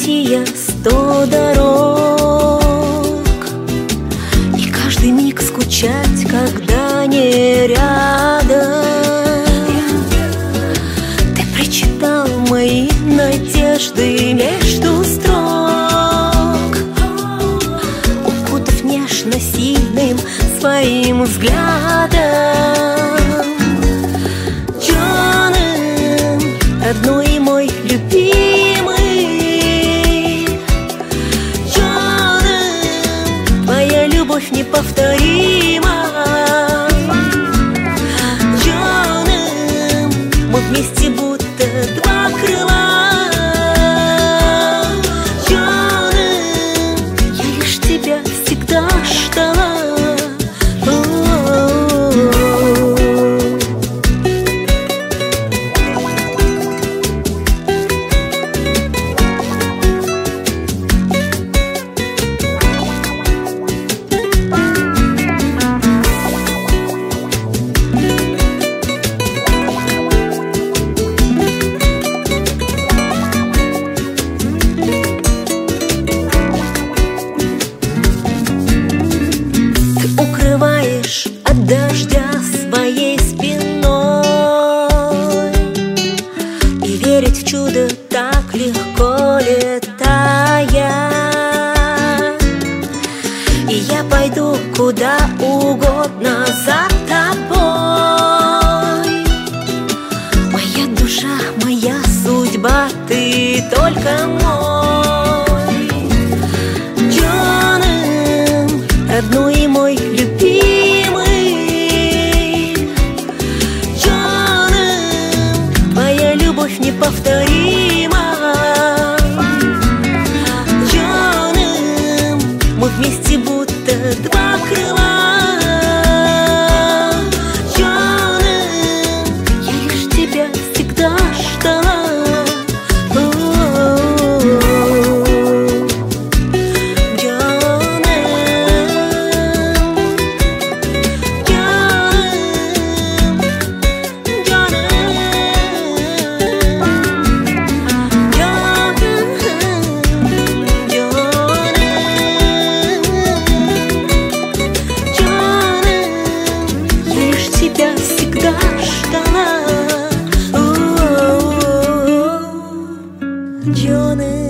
пройти я 100 дорог, и каждый миг скучать, когда не рядом. Ты прочитал мои надежды между строк, укутав нежно сильным своим взглядом. Джонен, родной мой любимый, Джонен, твоя любовь неповторима. Джонен, мы вместе будто два крыла. Джонен, я лишь тебя всегда ждала. Укрываешь от дождя своей спиной, и верить в чудо так легко, летая. И я пойду куда угодно за тобой. Моя душа, моя судьба, ты только мой. Джонен, родной мой любимый, Джонен, твоя любовь неповторима. Джонен, мы вместе будто два крыла. Джонен, я лишь тебя всегда ждала. Тебя всегда ждала, Джонен.